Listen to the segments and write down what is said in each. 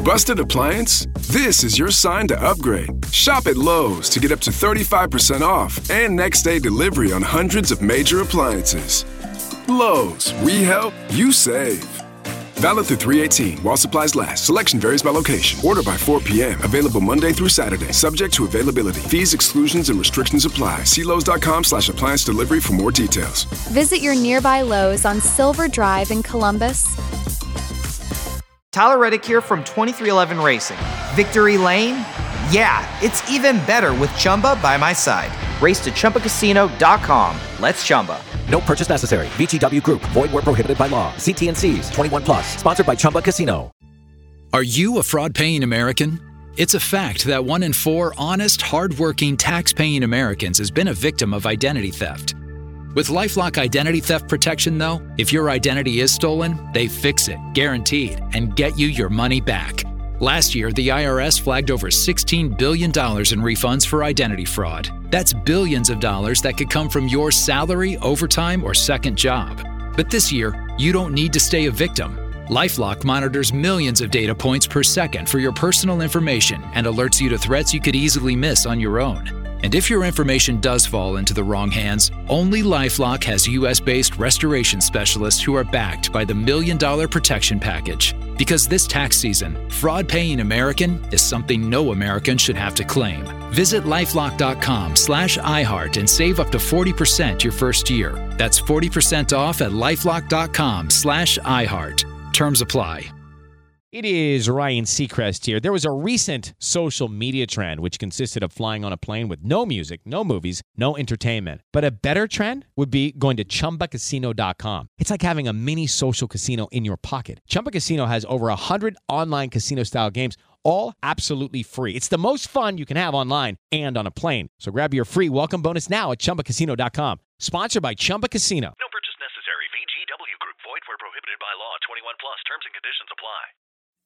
Busted appliance? This is your sign to upgrade. Shop at Lowe's to get up to 35% off and next day delivery on hundreds of major appliances. Lowe's, we help, you save. Valid through 3/18 while supplies last. Selection varies by location. Order by 4 p.m. Available Monday through Saturday. Subject to availability. Fees, exclusions, and restrictions apply. See Lowes.com/appliance delivery for more details. Visit your nearby Lowe's on Silver Drive in Columbus. Tyler Reddick here from 2311 Racing. Victory Lane? Yeah, it's even better with Chumba by my side. Race to ChumbaCasino.com. Let's Chumba. No purchase necessary. VGW Group. Void where prohibited by law. See T&Cs. 21 plus. Sponsored by Chumba Casino. Are you a fraud-paying American? It's a fact that 1 in 4 honest, hard-working, tax-paying Americans has been a victim of identity theft. With LifeLock Identity Theft Protection, though, if your identity is stolen, they fix it, guaranteed, and get you your money back. Last year, the IRS flagged over $16 billion in refunds for identity fraud. That's billions of dollars that could come from your salary, overtime, or second job. But this year, you don't need to stay a victim. LifeLock monitors millions of data points per second for your personal information and alerts you to threats you could easily miss on your own. And if your information does fall into the wrong hands, only LifeLock has U.S.-based restoration specialists who are backed by the $1 Million Protection Package. Because this tax season, fraud-paying American is something no American should have to claim. Visit LifeLock.com/iHeart and save up to 40% your first year. That's 40% off at LifeLock.com/iHeart. Terms apply. It is Ryan Seacrest here. There was a recent social media trend which consisted of flying on a plane with no music, no movies, no entertainment. But a better trend would be going to ChumbaCasino.com. It's like having a mini social casino in your pocket. Chumba Casino has over 100 online casino-style games, all absolutely free. It's the most fun you can have online and on a plane. So grab your free welcome bonus now at ChumbaCasino.com. Sponsored by Chumba Casino. No purchase necessary. VGW Group. Void where prohibited by law. 21 plus. Terms and conditions apply.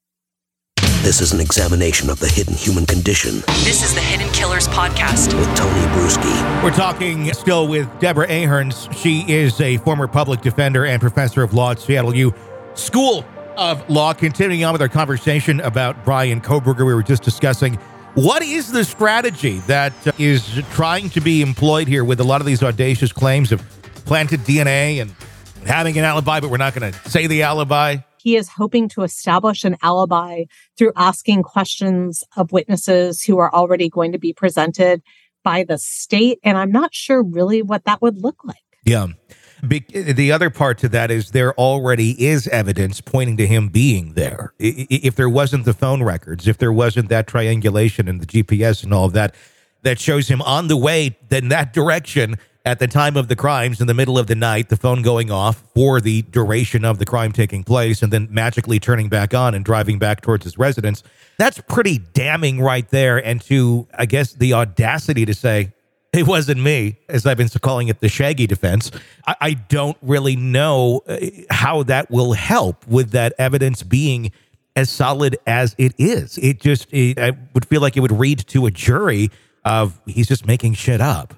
This is an examination of the hidden human condition. This is the Hidden Killers Podcast. With Tony Bruschi. We're talking still with Deborah Ahrens. She is a former public defender and professor of law at Seattle U School of Law. Continuing on with our conversation about Bryan Kohberger, we were just discussing what is the strategy that is trying to be employed here with a lot of these audacious claims of planted DNA and having an alibi, but we're not going to say the alibi. He is hoping to establish an alibi through asking questions of witnesses who are already going to be presented by the state. And I'm not sure really what that would look like. Yeah. The other part to that is there already is evidence pointing to him being there. If there wasn't the phone records, if there wasn't that triangulation and the GPS and all of that, that shows him on the way in that direction at the time of the crimes, in the middle of the night, the phone going off for the duration of the crime taking place, and then magically turning back on and driving back towards his residence. That's pretty damning right there. And to, I guess, the audacity to say, it wasn't me, as I've been calling it the Shaggy defense. I don't really know how that will help with that evidence being as solid as it is. I would feel like it would read to a jury of he's just making shit up.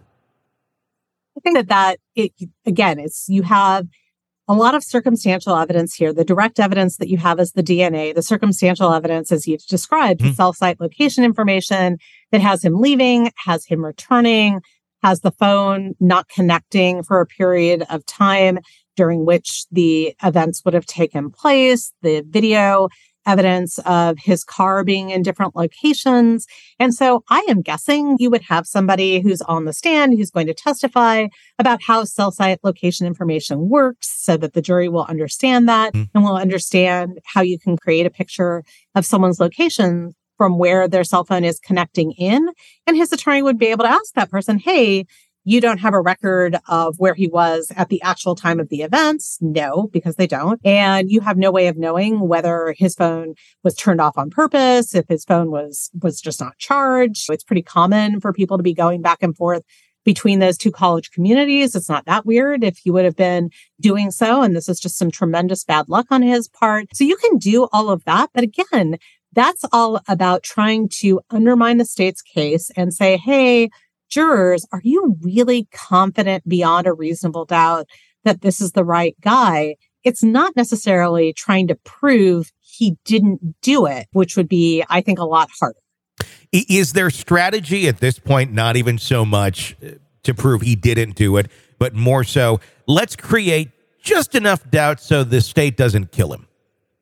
I think you have a lot of circumstantial evidence here. The direct evidence that you have is the DNA. The circumstantial evidence, as you've described, the cell site location information that has him leaving, has him returning, has the phone not connecting for a period of time during which the events would have taken place, the video evidence of his car being in different locations. And so I am guessing you would have somebody who's on the stand who's going to testify about how cell site location information works so that the jury will understand that and will understand how you can create a picture of someone's location from where their cell phone is connecting in. And his attorney would be able to ask that person, hey, you don't have a record of where he was at the actual time of the events? No, because they don't. And you have no way of knowing whether his phone was turned off on purpose, if his phone was just not charged. It's pretty common for people to be going back and forth between those two college communities. It's not that weird if he would have been doing so. And this is just some tremendous bad luck on his part. So you can do all of that. But again, that's all about trying to undermine the state's case and say, hey, jurors, are you really confident beyond a reasonable doubt that this is the right guy? It's not necessarily trying to prove he didn't do it, which would be, I think, a lot harder. Is their strategy at this point not even so much to prove he didn't do it, but more so, let's create just enough doubt so the state doesn't kill him?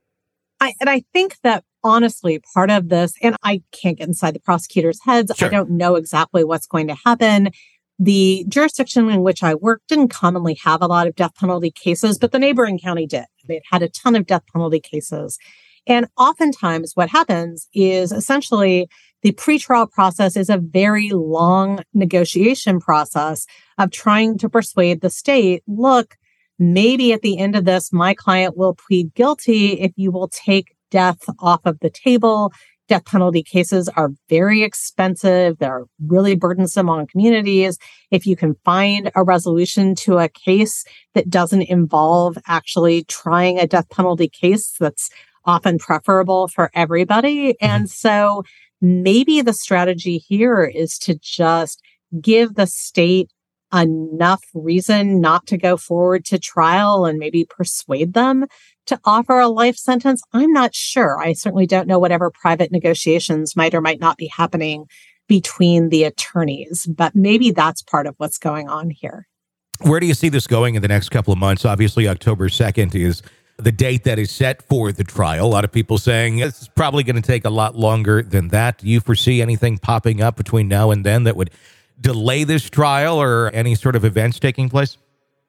I think that, honestly, part of this, and I can't get inside the prosecutors' heads. Sure. I don't know exactly what's going to happen. The jurisdiction in which I worked didn't commonly have a lot of death penalty cases, but the neighboring county did. It had a ton of death penalty cases. And oftentimes what happens is essentially the pretrial process is a very long negotiation process of trying to persuade the state, look, maybe at the end of this, my client will plead guilty if you will take death off of the table. Death penalty cases are very expensive. They're really burdensome on communities. If you can find a resolution to a case that doesn't involve actually trying a death penalty case, that's often preferable for everybody. And so maybe the strategy here is to just give the state enough reason not to go forward to trial and maybe persuade them to offer a life sentence. I'm not sure. I certainly don't know whatever private negotiations might or might not be happening between the attorneys, but maybe that's part of what's going on here. Where do you see this going in the next couple of months? Obviously, October 2nd is the date that is set for the trial. A lot of people saying this is probably going to take a lot longer than that. Do you foresee anything popping up between now and then that would delay this trial or any sort of events taking place?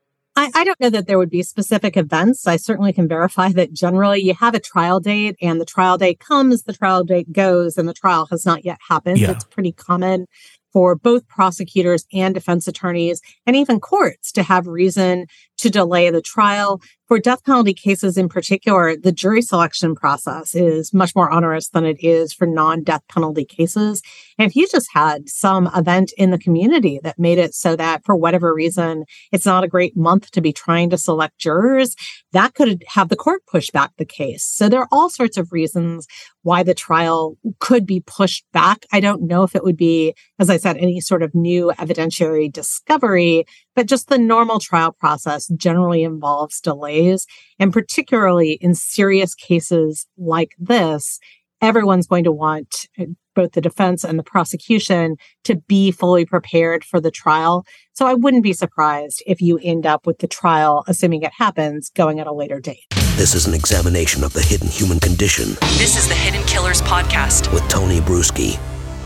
I don't know that there would be specific events. I certainly can verify that generally you have a trial date and the trial date comes, the trial date goes, and the trial has not yet happened. Yeah. It's pretty common for both prosecutors and defense attorneys and even courts to have reason to delay the trial. For death penalty cases in particular, the jury selection process is much more onerous than it is for non-death penalty cases. And if you just had some event in the community that made it so that for whatever reason, it's not a great month to be trying to select jurors, that could have the court push back the case. So there are all sorts of reasons why the trial could be pushed back. I don't know if it would be, as I said, any sort of new evidentiary discovery, but just the normal trial process generally involves delays. And particularly in serious cases like this, everyone's going to want both the defense and the prosecution to be fully prepared for the trial. So I wouldn't be surprised if you end up with the trial, assuming it happens, going at a later date. This is an examination of the hidden human condition. This is the Hidden Killers Podcast with Tony Bruschi.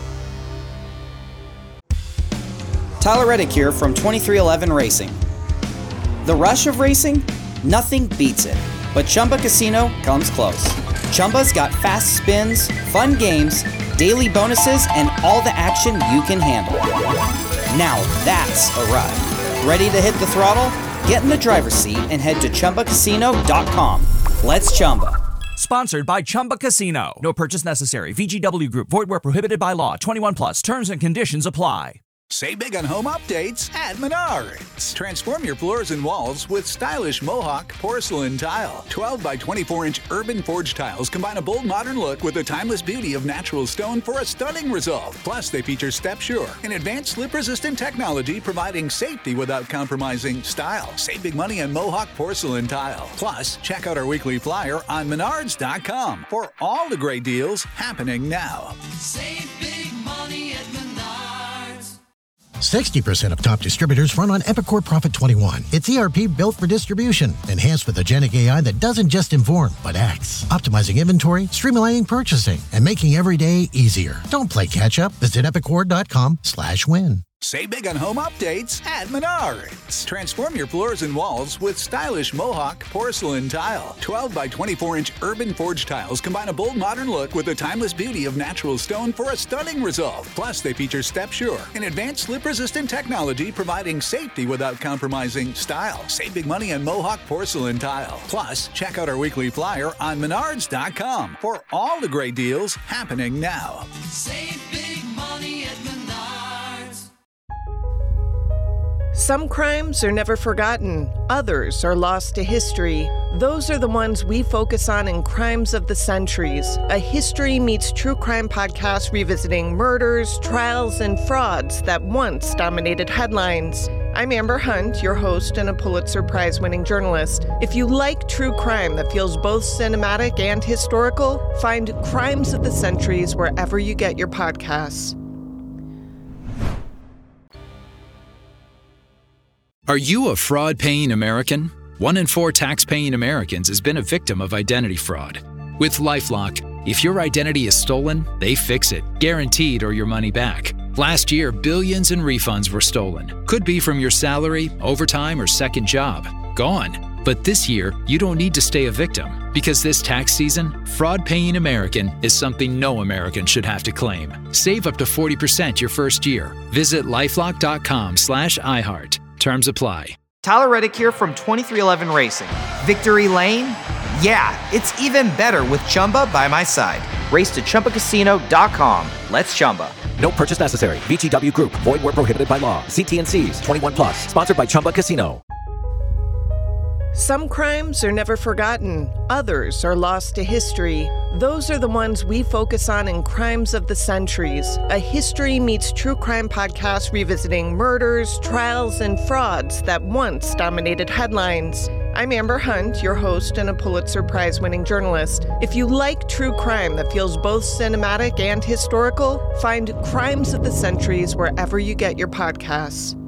Tyler Reddick here from 2311 Racing. The rush of racing? Nothing beats it. But Chumba Casino comes close. Chumba's got fast spins, fun games, daily bonuses, and all the action you can handle. Now that's a ride. Ready to hit the throttle? Get in the driver's seat and head to ChumbaCasino.com. Let's Chumba. Sponsored by Chumba Casino. No purchase necessary. VGW Group. Void where prohibited by law. 21 plus. Terms and conditions apply. Save big on home updates at Menards. Transform your floors and walls with stylish Mohawk porcelain tile. 12 by 24-inch urban forged tiles combine a bold modern look with the timeless beauty of natural stone for a stunning result. Plus, they feature StepSure, an advanced slip-resistant technology providing safety without compromising style. Save big money on Mohawk porcelain tile. Plus, check out our weekly flyer on Menards.com for all the great deals happening now. Save big money at Menards. 60% of top distributors run on Epicor Profit 21. It's ERP built for distribution, enhanced with agentic AI that doesn't just inform, but acts. Optimizing inventory, streamlining purchasing, and making every day easier. Don't play catch up. Visit epicor.com/win. Save big on home updates at Menards. Transform your floors and walls with stylish Mohawk porcelain tile. 12 by 24-inch urban forged tiles combine a bold modern look with the timeless beauty of natural stone for a stunning result. Plus, they feature StepSure, an advanced slip-resistant technology providing safety without compromising style. Save big money on Mohawk porcelain tile. Plus, check out our weekly flyer on Menards.com for all the great deals happening now. Save big money at Menards. Some crimes are never forgotten. Others are lost to history. Those are the ones we focus on in Crimes of the Centuries, a history meets true crime podcast revisiting murders, trials, and frauds that once dominated headlines. I'm Amber Hunt, your host and a Pulitzer Prize-winning journalist. If you like true crime that feels both cinematic and historical, find Crimes of the Centuries wherever you get your podcasts. Are you a fraud-paying American? 1 in 4 tax-paying Americans has been a victim of identity fraud. With LifeLock, if your identity is stolen, they fix it, guaranteed or your money back. Last year, billions in refunds were stolen. Could be from your salary, overtime, or second job. Gone. But this year, you don't need to stay a victim. Because this tax season, fraud-paying American is something no American should have to claim. Save up to 40% your first year. Visit lifelock.com/iHeart. Terms apply. Tyler Reddick here from 2311 Racing. Victory Lane? Yeah, it's even better with Chumba by my side. Race to ChumbaCasino.com. Let's Chumba. No purchase necessary. VGW Group. Void where prohibited by law. See T&Cs. 21 plus. Sponsored by Chumba Casino. Some crimes are never forgotten. Others are lost to history. Those are the ones we focus on in Crimes of the Centuries, a history meets true crime podcast revisiting murders, trials, and frauds that once dominated headlines. I'm Amber Hunt, your host and a Pulitzer Prize-winning journalist. If you like true crime that feels both cinematic and historical, find Crimes of the Centuries wherever you get your podcasts.